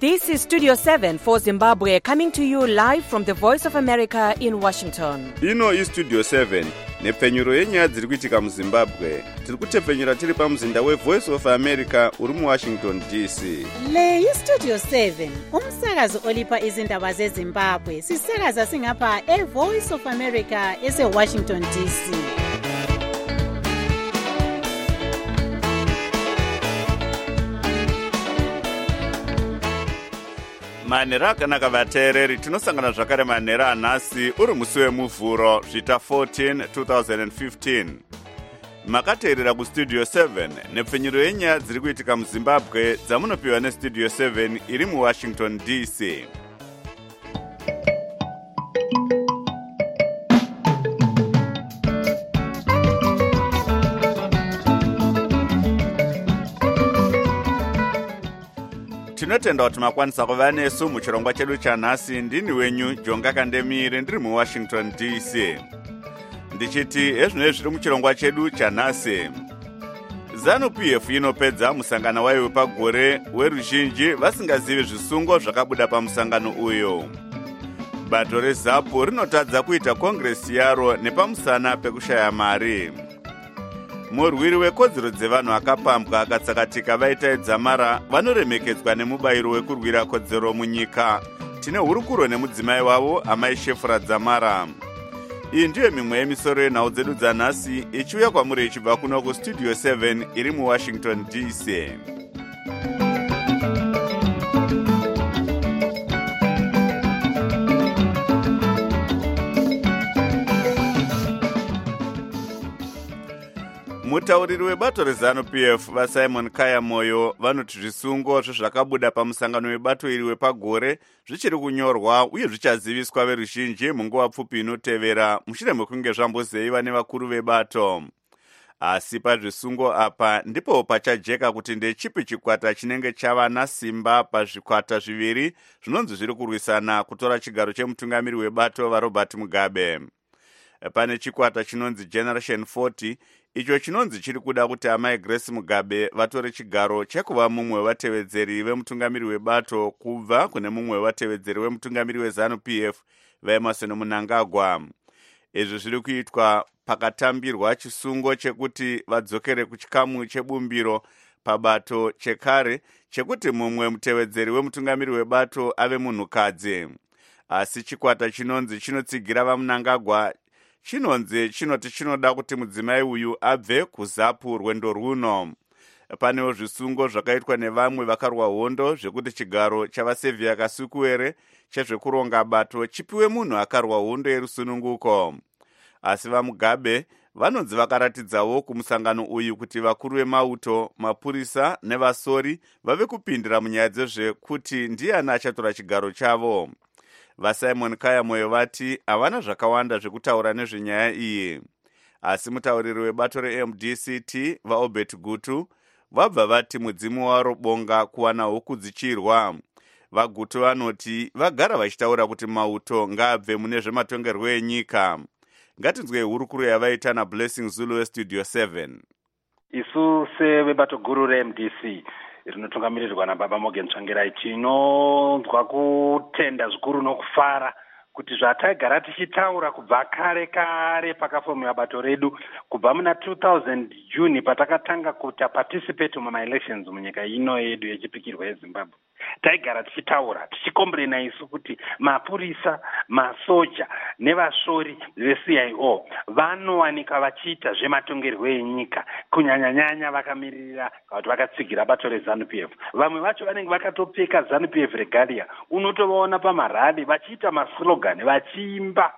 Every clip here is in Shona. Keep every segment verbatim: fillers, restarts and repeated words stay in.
This is Studio seven for Zimbabwe, coming to you live from the Voice of America in Washington. Ino is Studio seven, nepfenyuro yenyaya dziri kuitika muZimbabwe. Tiri kutepfenyura tiri pamuzinda weVoice of America uri muWashington D C. Le yi Studio seven, umsakazo olipa izindaba zeZimbabwe. Sisakaza singapha eVoice of America eseWashington D C. Manhero akanaka vateereri, tinosangana zvakare manhero anhasi uri musi wemuvhuro zvita fourteen twenty fifteen. Makateerera kustudio seven nepfenyuro yenyaya dziri kuitika muZimbabwe dzamunopiwa nestudio seven iri muWashington D C. Tinotenda kuti makwanisa kuva nesu muchirongwa chedu chanhasi. Ndini wenyu Jonga Kandemire ndiri muWashington D C. Ndichiti ezvinezvi zviri muchirongwa chedu chanhasi. ZANU-P F inopedza musangano wayo wepagore weruzhinji vasingazivi zvisungo zvakabuda pamusangano uyo. Bato reZAPU rinotadza kuita kongresi yaro nepamusana pekushaya mari. Murwiri wekodzero dzevanhu akapambwa akatsakatika vaita edzamara vanoremekedzwa nemubayiro wekurwira kodzero munyika. Tine hurukuro nemudzimai wavo Amai Shefura Dzamara. Iyi ndiyo mimwe yemisoro yenhau dzedu dzanhasi ichiuya kwamuri ichibva kuno kustudio seven iri muWashington D C. Mutauriri webato reZANU-P F vaSimon Kaya Moyo vanoti zvisungo zvezvakabuda pamusangano webato iri wepagore zvichiri kunyorwa uye zvichaziviswa veruzhinji munguva pfupi inotevera mushure mekunge zvambozeyiwa nevakuru vebato. Asi pazvisungo apa ndipo pachajeka kuti ndechipi chikwata chinenge chava nasimba pazvikwata zviviri zvinonzi zviri kurwisana kutora chigaro chemutungamiri webato vaRobert Mugabe. Pane chikwata chinonzi Generation forty, icho chinonzi chiri kuda kuti Amai Grace Mugabe vatore chigaro chekuva mumwe wevatevedzeri vemutungamiri webato kubva kune mumwe wevatevedzeri wemutungamiri weZANU-P F vaEmerson Mnangagwa. Izvi zviri kuitwa pakatambirwa chisungo chekuti vadzokere kuchikamu chebumbiro pabato chekare chekuti mumwe mutevedzeri wemutungamiri webato ave munhukadzi. Asi chikwata chinonzi chinotsigira vaMnangagwa chinonzi chinoti chinoda kuti mudzimai uyu abve kuZAPU rwendo runo. Panewo zvisungo zvakaitwa nevamwe vakarwa hondo zvekuti chigaro chavaSevia Kasukuwere chezvekuronga bato chipiwe munhu akarwa hondo yerusununguko. Asi vaMugabe vanonzi vakaratidzawo kumusangano uyu kuti vakuru vemauto, mapurisa nevasori vave kupindira munyaya dzezvekuti ndiani achatora chigaro chavo. VaSimon Kaya Moyo vati havana zvakawanda zvekutaura nezvenyaya iyi. Asi mutauriri webato reM D C T vaObert Gutu vabva vati mudzimu waro bonga kuwana huku dzichirwa. VaGutu vanoti vagara vachitaura kuti mauto ngaabve mune zvematongerwo enyika. Ngatinzwe hurukuro yavaita naBlessing Zulu westudio seven. Isu sevebato guru reM D C rinotungamirirwa naBaba Morgan Tsvangirai tinonzwa kutenda zvikuru nokufara kuti zvataigara tichitaura kubva kare kare pakafomewa bato redu kubva muna two thousand June patakatanga kuita participate mumaelections munyika ino yedu yechipikirwa yeZimbabwe. Taigara tichitaura tichikombrena isu kuti mapurisa, masoja nevasori veC I O vanowanika vachiita zvematongerwo enyika kunyanyanyanya vakamirira kuti vakatsigira bato reZANU-P F. Vamwe vacho vanenge vakatopfeka ZANU-P F regalia, unotovaona pamarali vachiita maslogan vachiimba.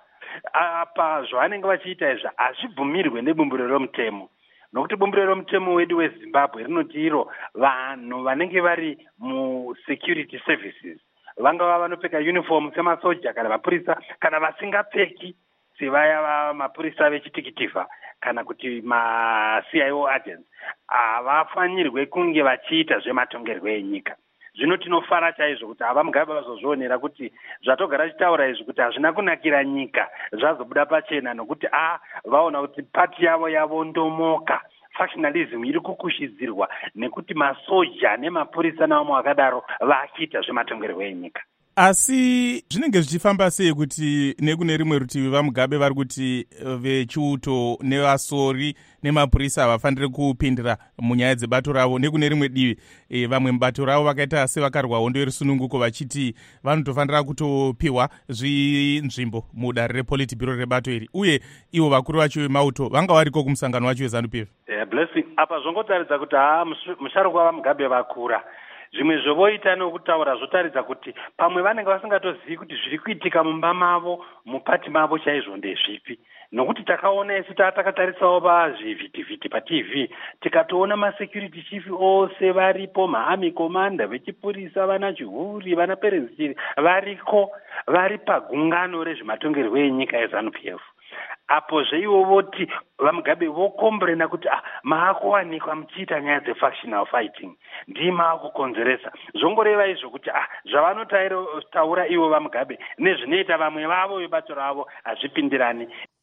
Apa zvavanenge vachiita izvi hazvibvumirwe nebumbiro romutemo, nokuti bumbiro romutemo wedu weZimbabwe rinoti iro vanhu vanenge vari musecurity services vangava vanopfeka uniform semasoja kana mapurisa kana vasingapfeki sevaya vamapurisa vechitikitivha kana kuti maC I O agents havafanirwe kunge vachiita zvematongerwo enyika. Zvino tinofara chaizvo kuti ava Mugabe vazozvionera kuti zvatogara chitaura izvi kuti hazvina kunakira nyika zvazobuda pachena nokuti a vaona kuti pati yavo yavondomoka factionalism iri kukushidzirwa nekuti masoja nemapurisa navamwe vakadaro vachiita zvematongerwo enyika. Asi zvinenge zvichifamba sei kuti nekune rimwe rutivi vaMugabe vari kuti vechiuto nevasori nemapurisa havafaniri kupindira munyaya dzebato ravo, nekune rimwe divi e, vamwe mubato ravo vakaita sevakarwa hondo yerusununguko vachiti vanotofanira kutopiwa zvinzvimbo mudare repolitbiro rebato iri, uye ivo vakuru vacho vemauto vanga variko kumusangano wacho weZANU-P F. Yeah, blessing apa zvongotaridza kuti haa musharukwa vaMugabe vakura. Zvimwe zvovoita nokutaura zvotaridza kuti pamwe vanenge vasingatozivi kuti zviri kuitika mumba mavo mupati mavo chaizvo ndezvipi, nokuti takaona isu takatarisawo pazvivhitivhiti paTV tikatoona masecurity chief ose varipo, maarmy commander vechipurisa, vana chihuri, vana perenzi variko, vari pagungano rezvematongerwo enyika yeZANU-P F. Apo zveivo voti vaMugabe vokombrena kuti ah, maakuwanikwa muchiita nyaya dzefactional fighting ndii maakukonzeresa. Zvongoreva izvo kuti ah, zvavanotaura ivo vaMugabe nezvinoita vamwe vavo vebato ravo hazvipindirani.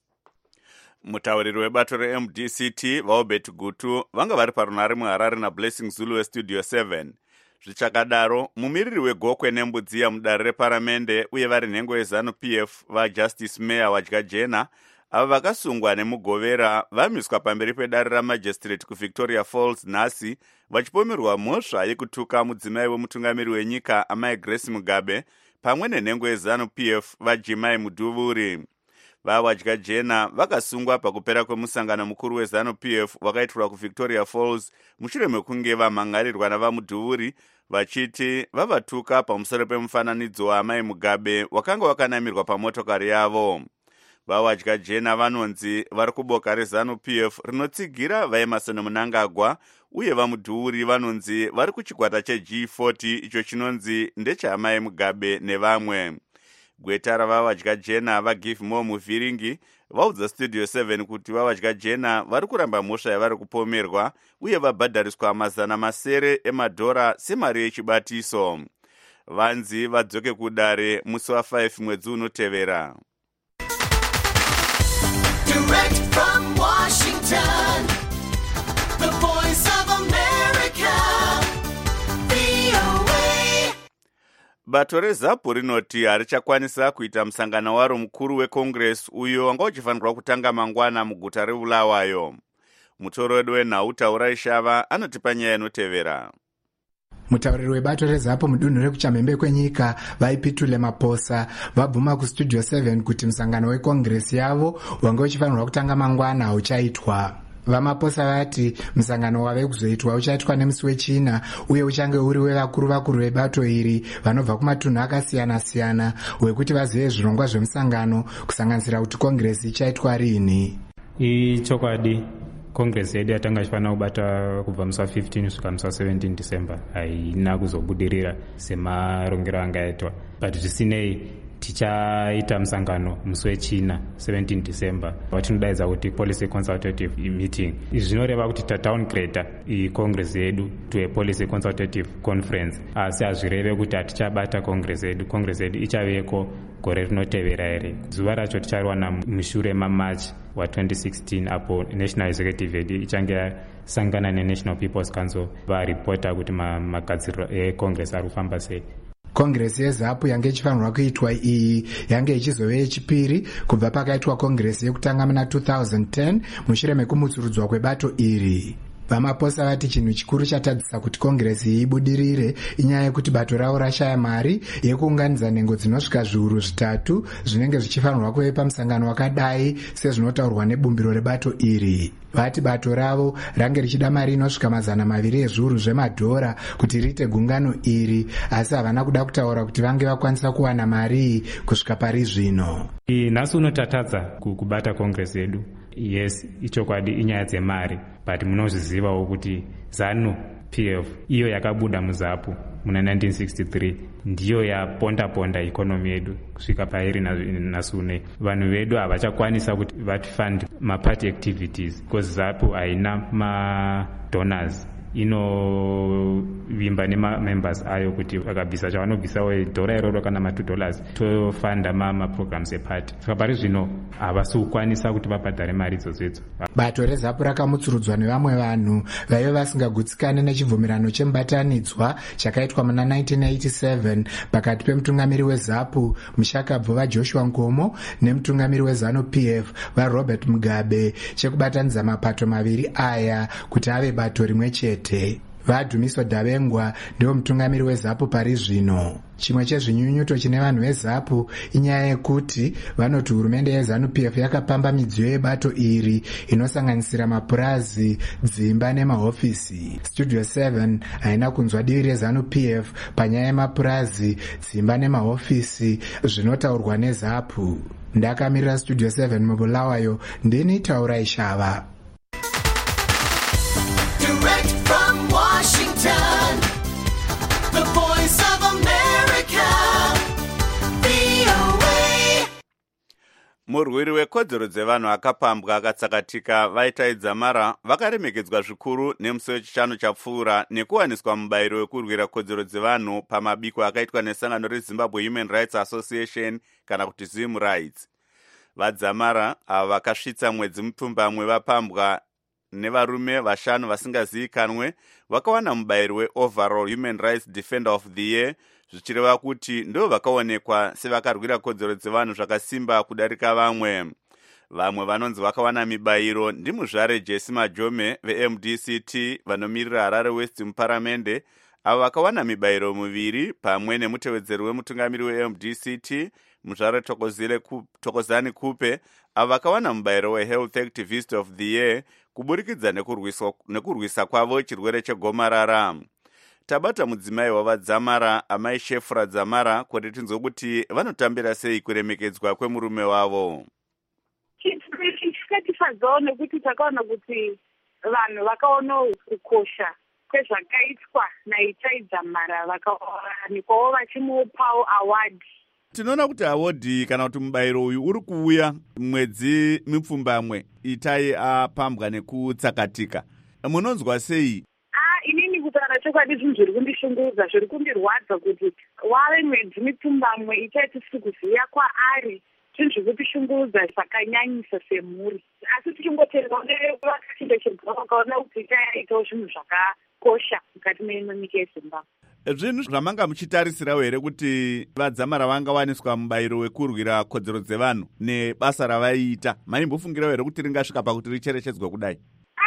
Mutauriri webato reM D C T vaObert Gutu vanga vari parunare muHarare naBlessing Zulu weStudio seven. Zvichakadaro, mumiriri wegokwe nembudzi yamudare reparamende uye vari nhengo yeZANU-P F vaJustice Mayor Wadyajena ava vakasungwa nemugovera vamiswa pamberi pedare ramajistrate kuVictoria Falls nhasi vachipomerwa mhosva yekutuka mudzimai wemutungamiri wenyika amai Grace Mugabe pamwe nenhengo yeZANU-P F vaJimai Muduvuri. vaWadyajena vakasungwa pakupera kwemusangano mukuru weZANU-P F wakaitirwa kuVictoria Falls mushure mekunge vamhangarirwa navaMuduvuri vachiti vavatuka pamusoro pemufananidzo waamai Mugabe wakanga wakanamirwa pamotokari yavo. vaWadyajena vanonzi vari kuboka reZANU-P F rinotsigira vaEmerson Mnangagwa uye vaMuduvuri vanonzi vari kuchikwata cheG forty icho chinonzi ndechaamai Mugabe nevamwe. Gweta ravaWadyajena vaGive More Muvhiringi vaudza Studio seven kuti vaWadyajena vari kuramba mhosva yavari kupomerwa uye vabhadhariswa mazana masere emadhora semari yechibatiso. Vanzi vadzoke kudare musi wa5 mwedzi unotevera. Direct from Washington, the voice of America, V O A. Bato reZAPU rinoti harichakwanisa kuita musangano waro mukuru weCongress uyo wanga uchifanirwa kutanga mangwana muguta reBulawayo. Mutorodi wenhau Taurai Shava anotipa nyaya inotevera. Mutauriri webato reZAPU mudunhu rekuchamhembe kwenyika vaipitule Maposa vabvuma kuStudio seven kuti musangano weCongress yavo wanga uchifanirwa kutanga mangwana hauchaitwa. VaMaposa vati musangano wave kuzoitwa uchaitwa nemusi wechina uye uchange uri wevakuru vakuru vebato iri vanobva kumatunhu akasiyana-siyana wekuti vazive zvirongwa zvemusangano kusanganisira kuti Congress ichaitwa rini. Ichokwadi Congress yedu yatanga ichifanira kubata kubva musi wa15 kusvika musi wa17 December haina kuzobudirira semarongero angaitwa, but zvisinei tichaita musangano musi wechina seventeen December watinodaidza kuti policy consultative meeting. Izvi zvinoreva kuti tadowngrade iCongress yedu to a policy consultative conference, asi hazvireve kuti hatichabata Congress yedu. Congress yedu ichaveko gore rinotevera here. Zuva racho tichariwana mushure maMarch wa twenty sixteen apo National Executive yedu ichange yasangana neNational People's Council varipota kuti magadziriro eCongress ari kufamba sei. Congress yeZAPU yange ichifanirwa kuitwa iyi yange ichizove yechipiri kubva pakaitwa Congress yekutanga muna two thousand ten mushure mekumutsurudzwa kwebato iri. VaMaposa vati chinhu chikuru chatadzisa kuti Congress iyi ibudirire inyaya yekuti bato ravo rashaya mari yekuunganidza nhengo dzinosvika zviuru zvitatu zvinenge zvichifanirwa kuve pamusangano wakadai sezvinotaurwa nebumbiro rebato iri. Vati bato ravo range richida mari inosvika mazana maviri ezviuru zvemadhora kuti riite gungano iri, asi havana kuda kutaura kuti vange vakwanisa kuwana mari kusvika pari zvino. Nhasi unotatadza kubata Congress yedu. Yes, ichokwadi inyaya dzemari, but munozvizivawo kuti ZANU-P F iyo yakabuda muZAPU muna nineteen sixty-three ndiyo yaponda-ponda ikonomi yedu kusvika pairi nasune. Vanhu vedu havachakwanisa kuti vatifund maparty activities because ZAPU haina madonors inovimba nemamembers ayo kuti vakabvisa chavanobvisawo dhora iroro kana ma two dollars tofanda maprograms eparty. Saka pari zvino havasi kukwanisa kuti vabhadhare mari idzodzodzo. Bato reZAPU rakamutsurudzwa nevamwe vanhu vaive vasingagutsikane nechibvumirano chemubatanidzwa chakaitwa muna nineteen eighty-seven pakati pemutungamiri weZAPU Mushakabvu vaJoshua Nkomo nemutungamiri weZANU-P F vaRobert Mugabe chekubatanidza mapato maviri aya kuti ave bato rimwe chete. Vadhumiso Davengwa ndiwo mutungamiri weZAPU pari zvino. Chimwe chezvinyunyuto chine vanhu veZAPU inyaya yekuti vanoti hurumende yeZANU-P F yakapamba midziyo yebato iri inosanganisira mapurazi, dzimba nemahofisi. Studio seven haina kunzwa divi reZANU-P F panyaya yemapurazi, dzimba nemahofisi zvinotaurwa neZAPU. Ndakamirira Studio seven mubulawayo, ndini Taurai Shava. Direct from Washington, the voice of America, V O A. Murwiri wekodzero dzevanhu akapambwa akatsakatika vaitaidza mara vakaremekedzwa zvikuru nemusi wechishanu chapfuura nekuwaniswa mubayiro wekurwira kodzero dzevanhu pamabiko akaitwa nesangano reZimbabwe Human Rights Association kana kuti Zim Rights. Vadzamara ava vakasvitsa mwedzi mupfumbamwe vapambwa nevarume vashanu vasingazivikanwe vakawana mubayiro weOverall Human Rights Defender of the Year, zvichireva kuti ndo vakaonekwa sevakarwira kodzero dzevanhu zvakasimba kudarika vamwe. Vamwe vanonzi vakawana mibayiro ndimuzvare Jesse Majome veM D C T vanomirira Harare West muparamende, avo vakawana mibayiro miviri pamwe nemutevedzeri wemutungamiri weM D C T muzvare Thokozani Kupe, avo vakawana mubayiro weHealth Activist of the Year kuburikidza nekurwisa kwavo chirwere chegomarara. Tabata mudzimai wavadzamara amai Shefra Dzamara kuti tinzwe kuti vanotambira sei kuremekedzwa kwemurume wavo. Chikatifadzawo nekuti takaona kuti vanhu vakaona kukosha kwezvakaitwa naItai Dzamara vakawanikwawo vachimupawo award. Tinoona kuti award kana kuti mubayiro uyu uri kuuya mwedzi mipfumbamwe Itai apambwa nekutsakatika. Munonzwa sei? Inini kutaura chokwadi zvinhu zviri kundishungurudza, zviri kundirwadza kuti wave mwedzi mipfumbamwe Itai tisiri kuziva kwaari, zvinhu zviri kutishungurudza zvakanyanyisa semhuri. Asi tichingotenda vakachindechirwa vakaona kuti Itai aitawo zvinhu zvakakosha mukati menyika yeZimbabwe. Zvinhu zvamanga muchitarisirawo here kuti vadzamara vangawaniswa mubayiro wekurwira kodzero dzevanhu nebasa ravaiita? Maimbofungirawo here kuti ringasvika pakuti richerechedzwe kudai?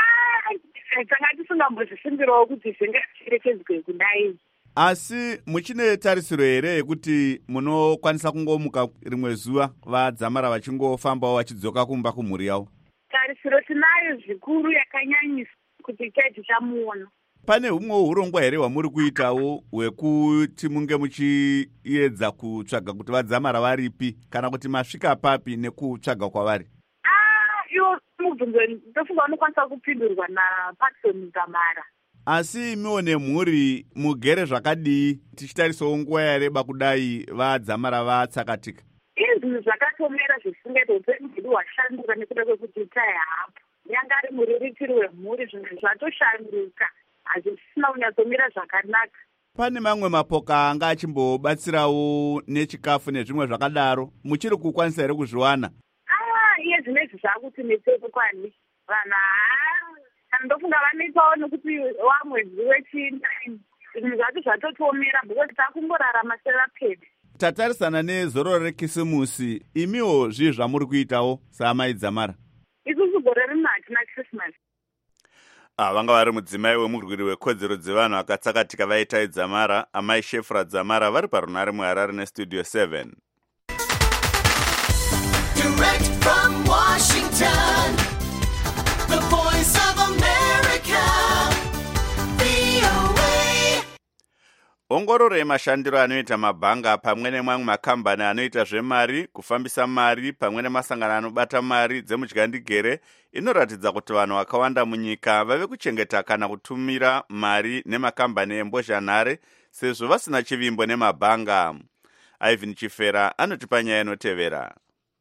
Tanga tisingambozvisimbirawo kuti zvingacherechedzwe kudai. Asi muchine tarisiro here yekuti munokwanisa kungomuka rimwe zuva vadzamara vachingofambawo vachidzoka kumba kumhuri yavo? Tarisiro tinayo zvikuru yakanyanyisa kuti Itai tichamuona. Pane humwe urongwa here hwamuri kuitawo hwekuti munge muchiedza kutsvaga kuti vadzamara varipi kana kuti masvika papi nekutsvaga kwavari? Iwo mubvunzo ndofunga unokwanisa kupindurwa naPatson Dzamara. Asi imiwo nemhuri mugere zvakadii tichitarisawo nguva yareba kudai vadzamara vatsakatika? Izvi zvakatomera zvisingaiti upenyu hwedu hwashanduka nekuda kwekuti Itai haapo. Nyanga ari muriritiri wemhuri, zvinhu zvatoshanduka, hazvisina kunyatsomira zvakanaka. Pane mamwe mapoka anga achimbobatsirawo nechikafu nezvimwe zvakadaro, muchiri kukwanisa here kuzviwana? Iye zvinezvi zvakuti netsepo kwani vanhu kana ndofunga vanetsawo nekuti wamwedzi wechinine zvinhu zvacho zvatotomera because takungorarama sevapedzi. Tatarisana nezororo rekisimusi, imiwo zvii zvamuri kuitawo saamai Dzamara? Isusu gore rino hatina Christmas. Ah, vanga vari mudzimai wemurwiri wekodzero dzevanhu akatsakatika vaItai Dzamara, amai Shefra Dzamara vari parunare muHarare neStudio seven. Direct from Washington, the voice of America, V O A. Ongororo yemashandiro anoita mabhanga pamwe nemamwe makambani anoita zvemari, kufambisa mari pamwe nemasangano anobata mari dzemudyandigere inoratidza kuti vanhu vakawanda munyika vave kuchengeta kana kutumira mari nemakambani embozhanhare sezvo vasina chivimbo nemabhanga. Ivan Chifera anotipa nyaya inotevera.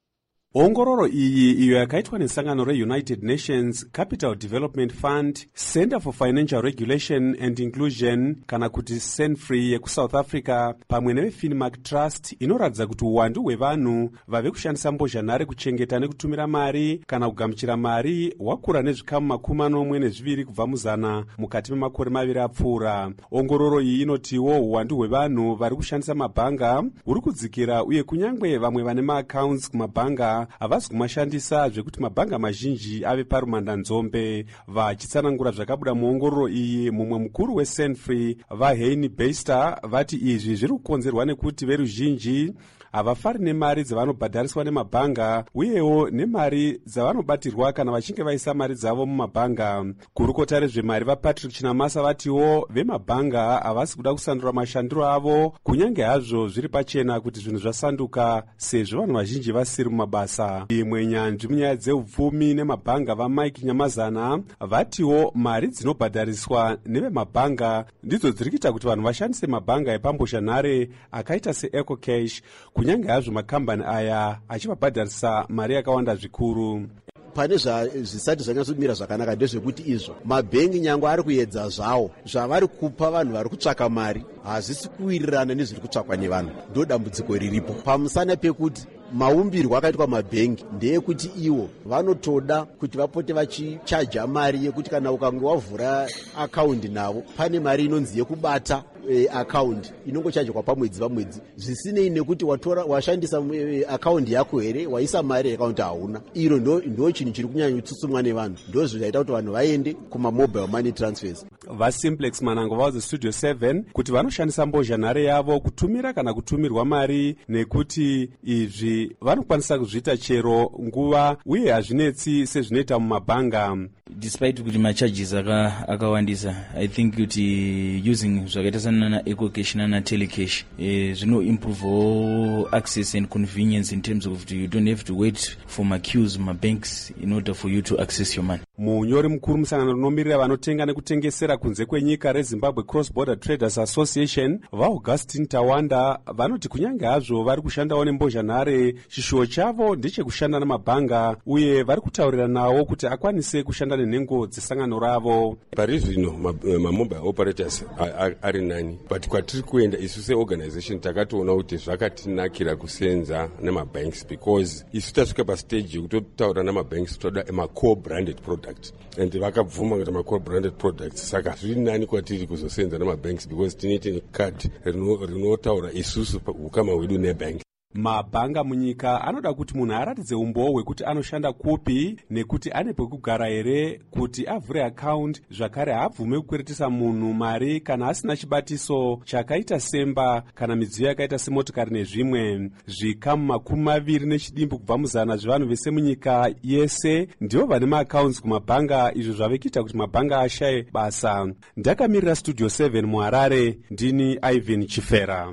ongororo iyi iyo yakaitwa nesangano reunited nations capital development fund, center for financial regulation and inclusion kana kuti senfree yekusouth africa pamwe nevefinmark trust inoratidza kuti uwandu hwevanhu vave kushandisa mbozhanhare kuchengeta nekutumira mari kana kugamuchira mari hwakura nezvikamu makumi manomwe nezviviri kubva muzana mukati memakore maviri apfuura. Ongororo iyi inotiwo uwandu hwevanhu vari kushandisa mabhanga huri kudzikira, uye kunyange vamwe vane maaccounts kumabhanga havasi kumashandisa, zvekuti mabhanga mazhinji ave parumandanzombe. Vachitsanangura zvakabuda muongororo iyi, mumwe mukuru wesenfree vaheini bester vati izvi zviri kukonzerwa nekuti veruzhinji havafari nemari dzavanobhadhariswa nemabhanga, uyewo nemari dzavanobatirwa kana vachinge vaisa mari dzavo mumabhanga. Kurukota rezvemari vapatrick chinamasa vatiwo vemabhanga havasi kuda kusandura mashandiro avo, kunyange hazvo zviri pachena kuti zvinhu zvasanduka sezvo vanhu vazhinji vasiri mumabasa. Imwe nyanzvi munyaya dzeupfumi nemabhanga vamike nyamazana vatiwo mari dzinobhadhariswa nevemabhanga ndidzo dziri kuita kuti vanhu vashandise mabhanga epambozhanhare akaita seecocash, kunyange hazvo makambani aya achivabhadharisa mari yakawanda zvikuru. Pane zvisati zvanyatsomira zvakanaka ndezvekuti izvo mabhengi nyangwe ari kuedza zvawo zvavari kupa vanhu vari kutsvaka mari hazvisi kuwirirana nezviri kutsvakwa nevanhu. Ndo dambudziko riripo pamusana pekuti maumbirwo akaitwa mabhengi ndeyekuti iwo vanotoda kuti vapote vachichaja mari yekuti kana ukange wavhura akaundi navo pane mari inonzi yekubata e, akaundi inongochajwa pamwedzi pamwedzi, zvisinei nekuti watora washandisa e, akaundi yako here, waisa mari akaundi hauna. Iro ndo, ndo chinhu chiri kunyanya kutsutsumwa nevanhu, ndo zvaita kuti vanhu vaende kumamobile money transfers. VaSimplex Manango vauze Studio seven kuti vanoshandisa mbozhanhare yavo kutumira kana kutumirwa mari, nekuti izvi vanokwanisa kuzviita chero nguva uye hazvinetsi sezvinoita mumabhanga. Despite kuti macharges akawandisa, I think kuti using zvakaita sana ecocash nana telecash eh, zvino improve all access and convenience in terms of you don't have to wait for my queues my banks in order for you to access your money. Munyori mukuru musangano rinomirira vanotenga nekutengesera kunze kwenyika reZimbabwe Cross Border Traders Association vaAugustin Tawanda vanoti kunyange hazvo vari kushandawo nembozhanhare, chishuwo chavo ndechekushanda namabhanga, uye vari kutaurira nawo kuti akwanise kushanda nenhengo dzesangano ravo. Parizvino mamobile operators ari nani, but kwatiri kuenda isu seorganization takatoona kuti zvakatinakira kusenza nemabanks, because isu tasvika pastage yekutotaura namabanks toda emacore branded product and vakabvuma kuti macore branded products, saka zviri nani kwatiri kuzosenza namabanks because tinoite card rinotaura isusu ukama hwedu nebank. Mabhanga munyika anoda kuti munhu aratidze umboo hwekuti anoshanda kupi nekuti ane pekugara here kuti avhure account, zvakare haabvume kukweretesa munhu mari kana asina chibatiso chakaita semba kana midziyo yakaita semotokari nezvimwe. Zvikamu makumi maviri nechidimbu kubva muzana zvevanhu vese munyika yese ndivo vane maaccounts kumabhanga, izvo zvave kuita kuti mabhanga ashaye basa. Ndakamirira Studio seven muHarare, ndini Ivan Chifera.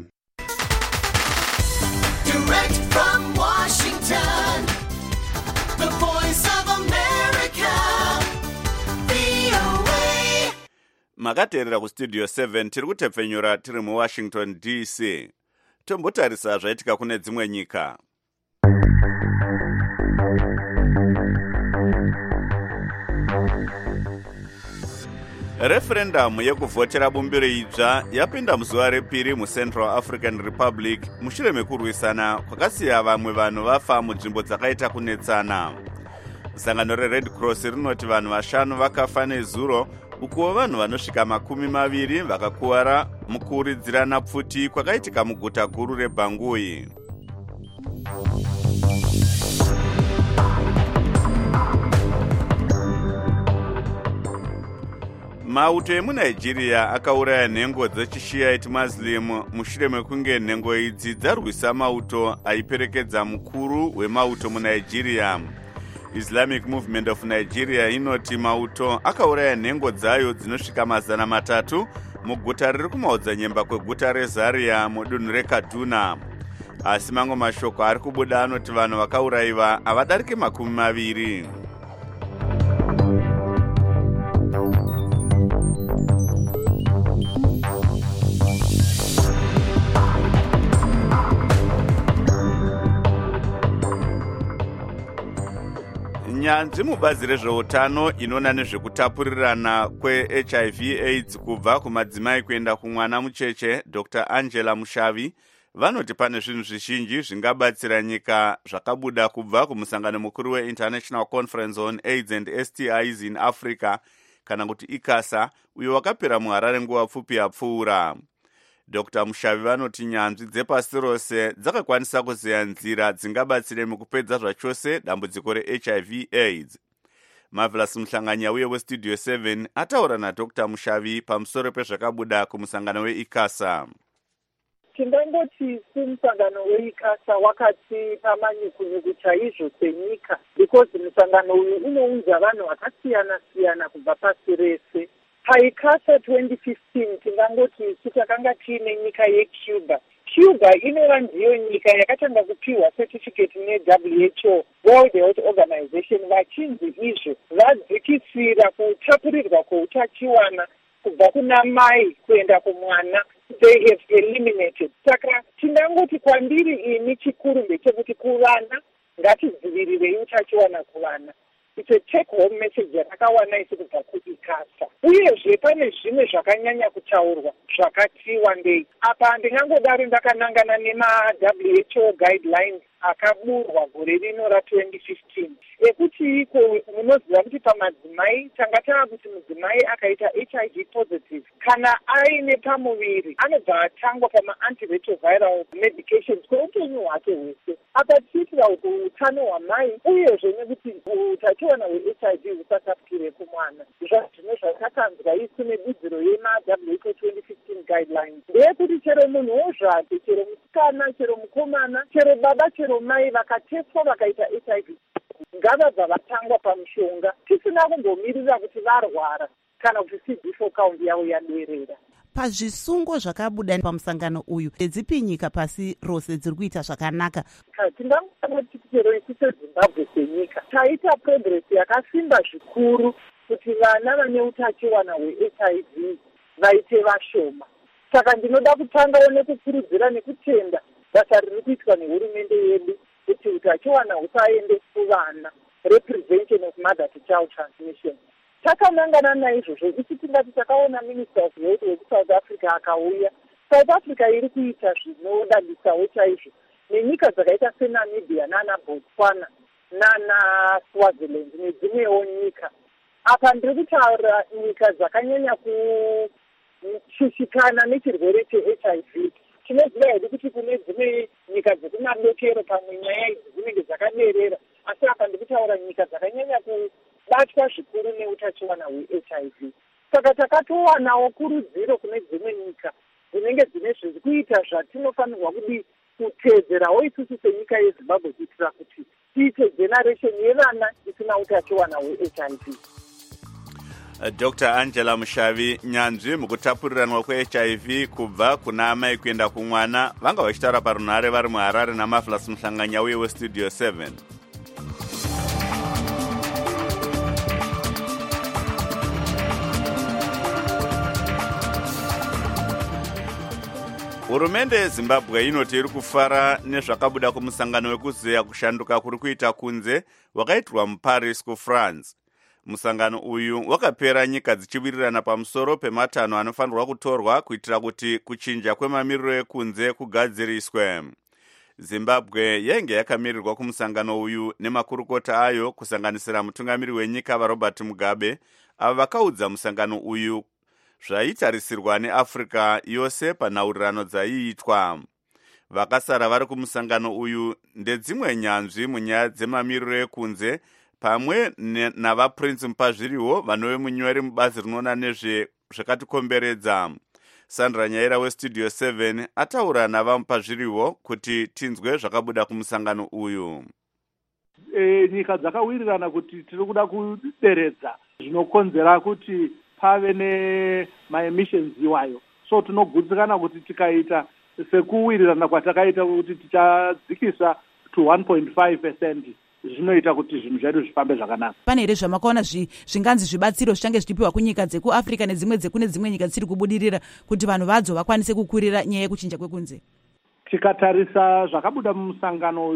Direct from Washington, the voice of America, V O A. Makateerera kustudio seven tiri kutepfenyura tiri muWashington D C. Tombotarisa zvaitika kune dzimwe nyika. Referendum yekuvhotera bumbiro idzva yapinda muzuva repiri muCentral African Republic mushure mekurwisana kwakasiya vamwe vanhu vafa munzvimbo dzakaita kunetsana. Sangano reRed Cross rinoti vanhu vashanu vakafa nezuro, ukuwo vanhu vanosvika makumi maviri vakakuwara mukuridzirana pfuti kwakaitika muguta guru reBangui. Mauto emuNigeria akauraya nhengo dzechishiite Muslim mushure mekunge nhengo idzi dzarwisa mauto aiperekedza mukuru wemauto muNigeria. Islamic Movement of Nigeria inoti mauto akauraya nhengo dzayo dzinosvika mazana matatu muguta riri kumaodzanyemba kweguta reZaria mudunhu reKaduna. Asi mamwe mashoko ari kubuda anoti vanhu vakaurayiwa havadariki makumi maviri. nyanzvi mubazi rezveutano inoona nezvekutapurirana kwehiv aids kubva kumadzimai kuenda kumwana mucheche dr angela mushavi vanoti pane zvinhu zvizhinji zvingabatsira nyika zvakabuda kubva kumusangano mukuru weInternational Conference on AIDS and S T Is in Africa kana kuti ikasa uyo wakapera muharare nguva pfupi yapfuura. dr Mushavi vanoti nyanzvi dzepasi rose dzakakwanisa kuzeya nzira dzingabatsire mukupedza zvachose dambudziko rehiv aids. Marvelous Mhlanganya uye westudio seven ataura nadr Mushavi pamusoro pezvakabuda kumusangano weikasa. Tindangoti kumusangano weikasa wakatipa manyukunyuku chaizvo senyika because musangano uyu unounza vanhu vakasiyana siyana kubva pasi rese. Paikasa twenty fifteen tingangoti isu takanga tiine nyika yeCuba. Cuba inova ndiyo nyika yakatanga kupiwa certificate neW H O, World Health Organization, vachinzi izvo vadzikisira kutapurirwa kweutachiwana kubva kuna mai kuenda kumwana. They have eliminated. Saka tindangoti kwandiri ini chikuru ndechekuti kuvana ngatidzivirirei utachiwana kuvana. It's a take home message yakakawana isi kubva kuikasa. Uyezve pane zvimwe zvakanyanya kutaurwa zvakati wandei. Apa ndingangodaro ndakanangana nema-W H O guidelines akaburwa gore rino ra-twenty fifteen ekuti iko munoziva kuti pamadzimai tanga tava kuti mudzimai akaita H I V positive kana aine pamuviri anobva atangwa pama-antiretroviral medications kweupenyu hwake hwese. Apa tichiitira kuti utano hwamai uyezve nekuti utachiwana hwe-H I V husatapukire kumwana. Zvazvino zvatakanzwa isu nebudziro yema-W H O twenty fifteen guidelines ndeyekuti chero munhuwo zvake, chero musikana, chero mukomana, chero baba, chero mai vakateswa vakaita H I V ngavabva vatangwa pamushonga tisina kumbomirira kuti varwara kana kuti C D four count yavo yaderera. Pazvisungo zvakabuda pamusangano uyu dzipi nyika pasi rose dziri kuita zvakanaka? Tingangokuti chero isu seZimbabwe senyika taita progress yakasimba zvikuru kuti vana vane utachiwana hwe-H I V vaite vashoma. Saka ndinoda kutangawo nekukurudzira nekutenda basa riri kuitwa nehurumende yedu kuti utachiwana husaende kuvana, reprevention of mother to child transmission. Takanangana naizvozvo isu tingati takaona minister of health wekusouth Africa akauya. South Africa iri kuita zvinodadisawo chaizvo nenyika dzakaita seNamibia nana Botswana nana Swaziland nedzimwewo nyika. Apa ndiri kutaura nyika dzakanyanya kushushikana nechirwere che-H I V. Tinoziva hedu kuti kune dzimwe nyika dzekumadokero pamwe nyaya idzi dzinenge dzakaderera, asi apa ndiri kutaura nyika dzakanyanya kubatwa zvikuru neutachiwana hwe-H I V. Saka takatowanawo kurudziro kune dzimwe nyika dzinenge dzine zviri kuita zvatinofanirwa kudi kuteedzerawo isusu senyika yeZimbabwe kuitira kuti tiite generation yevana isina utachiwana hwe-H I V. dr Angela Mushavi, nyanzvi mukutapuriranwa kwe-H I V kubva kuna amai kuenda kumwana vanga vachitaura parunhare vari muHarare naMarvelous Mhlanganya uye westudio seven. Hurumende yeZimbabwe inoti iri kufara nezvakabuda kumusangano wekuzeya kushanduka kuri kuita kunze wakaitirwa muParis kuFrance. Musangano uyu wakapera nyika dzichiwirirana pamusoro pematanho anofanirwa kutorwa kuitira kuti kuchinja kwemamiriro ekunze kugadziriswe. Zimbabwe yainge yakamirirwa kumusangano uyu nemakurukota ayo kusanganisira mutungamiri wenyika vaRobert Mugabe, ava vakaudza musangano uyu zvaitarisirwa neAfrica yose panhaurirano dzaiitwa. Vakasara vari kumusangano uyu ndedzimwe nyanzvi munyaya dzemamiriro ekunze pamwe navaPrince Mupazviriwo vanove munyori mubazi rinoona nezve zvakatikomberedza. Sandra Nyaira westudio seven ataura navaMupazviriwo kuti tinzwe zvakabuda kumusangano uyu. E, nyika dzakawirirana kuti tiri kuda kuderedza zvinokonzera kuti pave nemaemissions iwayo, so tinogutsikana kuti tikaita sekuwirirana kwatakaita kuti tichadzikisa to one point five percent zvinoita kuti zvinhu zvedu zvifambe zvakanaka. Pane here zvamakaona zvinganzi zvibatsiro zvichange zvichipiwa kunyika dzekuAfrica nedzimwe dzekune dzimwe nyika dzisiri kubudirira kuti vanhu vadzo vakwanise kukurira nyaya yekuchinja kwekunze? Tikatarisa zvakabuda mumusangano uyu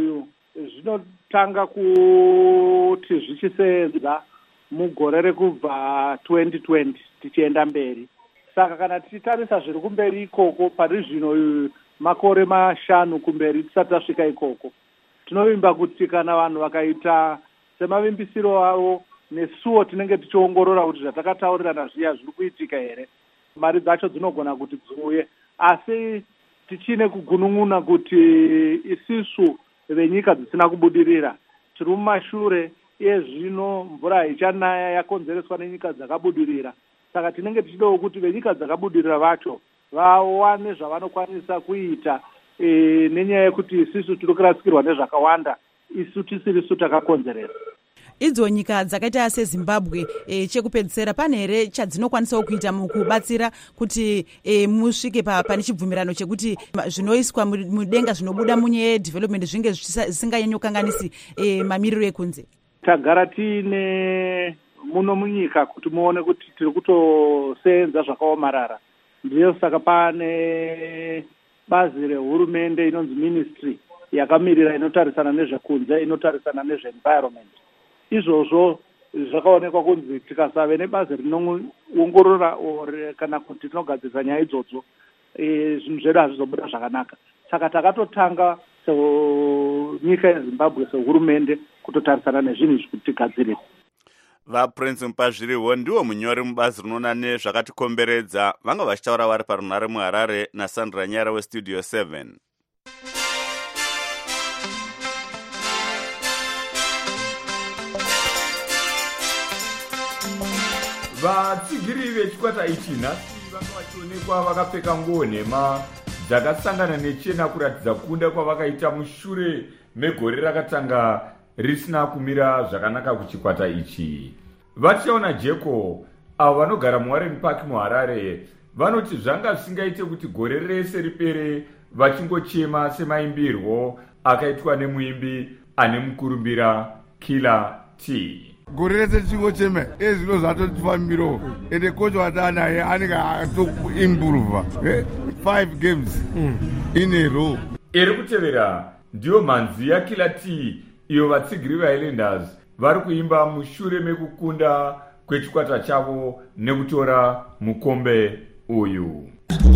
zvinotanga kuti zvichiseenza mugore rekubva twenty twenty tichienda mberi. Saka kana tichitarisa zviri kumberi ikoko pari zvino makore mashanu kumberi tisati tasvika ikoko, tinovimba kuti kana vanhu vakaita semavimbisiro avo nesuwo tinenge tichiongorora kuti zvatakataurirana zviya zviri kuitika here, mari dzacho dzinogona kuti dziuye. Asi tichine kugunun'una kuti isisu venyika dzisina kubudirira tiri mumashure, iye zvino mvura haichanaya yakonzereswa nenyika dzakabudirira. Saka tinenge tichidawo kuti venyika dzakabudirira vacho vawane zvavanokwanisa kuita e, nenyaya yekuti isisu tiri kurasikirwa nezvakawanda isu tisirisu takakonzeresa. Idzo nyika dzakaita seZimbabwe e, chekupedzisira pane here chadzinokwanisawo kuita mukubatsira kuti e, musvike pa, pane chibvumirano chekuti zvinoiswa mudenga zvinobuda munyaya yedevelopment zvinge zvisinganyanyokanganisi e, mamiriro ekunze? Tagara tiine muno munyika kuti muone kuti tiri kutoseenza zvakaomarara. Ndiyo saka pane bazi rehurumende inonzi ministry yakamirira inotarisana nezvekunze, inotarisana nezveenvironment. Izvozvo zvakaonekwa kunzi tikasave nebazi rinoongorora kana kuti tinogadzirisa nyaya idzodzo, zvinhu zvedu hazvizobuda zvakanaka. Saka takatotanga senyika yeZimbabwe sehurumende kutotarisana nezvinhu izvi kuti tigadzirisa. VaPrince Mupazviriwo ndiwo munyori mubazi rinoona nezvakatikomberedza, vanga vachitaura vari parunhare muHarare naSandra Nyara weStudio seven. Vatsigiri vechikwata ichi nhasi vanga vachionekwa vakapfeka nguo nhema dzakasangana nechena kuratidza kunda kwavakaita mushure megore rakatanga risina kumira zvakanaka kuchikwata ichi. Vachiona Jeko avo vanogara muWarren Park muHarare vanoti zvanga zvisingaite kuti gore rese ripere vachingochema semaimbirwo akaitwa nemuimbi ane mukurumbira Killer T. Gore rese tichingochema ezvino zvatotifambiro ende kocha watanaye anenge atoimburuva five games in a row. Iri kutevera ndiyo mhanzi yaKiller T iyo vatsigiri vaIslanders vari kuimba mushure mekukunda kwechikwata chavo nekutora mukombe uyu.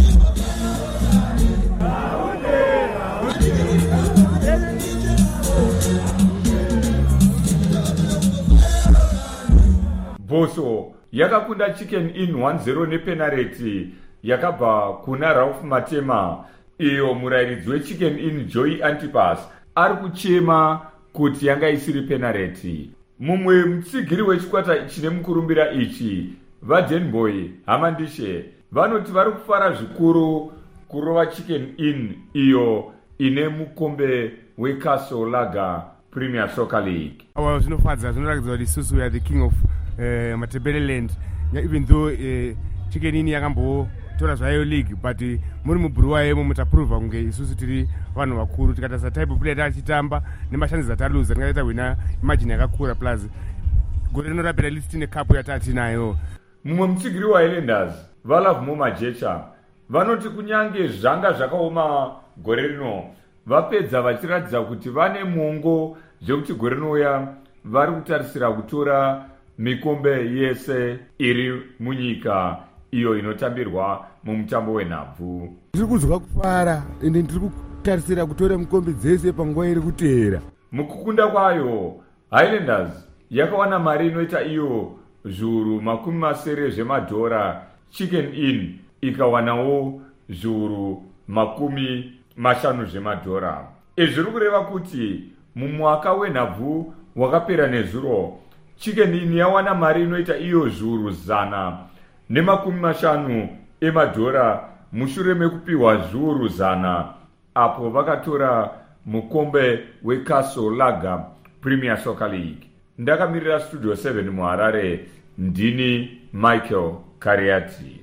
Boso yakakunda Chicken Inn one zero nepenalty yakabva kuna Ralph Matema. Iyo murairidzi weChicken Inn Joey Antipas ari kuchema kuti yanga isiri penalty. Mumwe mutsigiri wechikwata chine mukurumbira ichi vaDenboy Hamandishe vanoti vari kufara zvikuru kurova Chicken Inn iyo ine mukombe weCastle Lager Premier Soccer League. Awa zvinofadza, zvinoratidza kuti isusu we are the king of uh, Matebeleland, even though uh, Chicken Inn yakambotora zvayo league, but uh, muri mubhuruwa yemo mutaprova kunge isusu tiri vanhu vakuru tikatarisa type of play tachitamba nemashandisa taluza tingataita wina imagine yakakura plus gore rinorapira list tine cup yatatinayo. Mumwe mutsigiri waIslanders Valavmo Majecha vanoti kunyange zvanga zvakaoma gore rino vapedza vachiratidza kuti vane mongo zvekuti gore rinouya vari kutarisira kutora mikombe yese iri munyika iyo inotambirwa mumutambo wenhabvu. Tiri kuzwa kufara ende ndiri kutarisira kutora mikombe dzese panguva iri kuteera. Mukukunda kwayo Highlanders yakawana mari inoita iyo zviuru makumi masere zvemadhora, Chicken Inn ikawanawo zviuru makumi mashanu zvemadhora. Izvi zviri kureva kuti mumwaka wenhabvu wakapera nezuro Chicken Inn yawana mari inoita iyo zviuru zana nemakumi mashanu emadhora mushure mekupiwa zviuru zana apo vakatora mukombe weCastle Lager Premier Soccer League. Ndakamirira Studio seven muHarare, ndini Michael Kariati.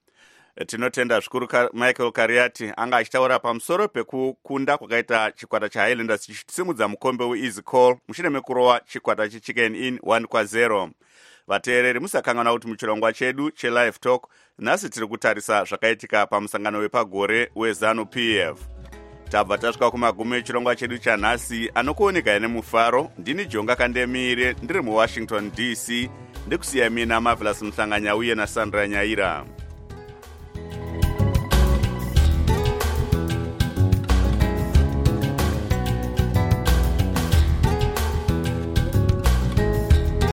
Tinotenda zvikuru Michael Kariati anga achitaura pamusoro pekukunda kwakaita chikwata chaHighlanders chichisimudza mukombe weEasy Call mushure mekurova chikwata cheChicken Inn one kwa zero. Vateereri musakangana kuti muchirongwa chedu cheLive Talk nhasi tiri kutarisa zvakaitika pamusangano wepagore weZanu P F. tabva tasvika kumagumo echirongwa chedu chanhasi anokuoneka nemufaro. Ndini Jonga Kandemire ndiri muwashington D C, ndikusiya mina Marvelous Mhlanganya uye naSandra Nyaira.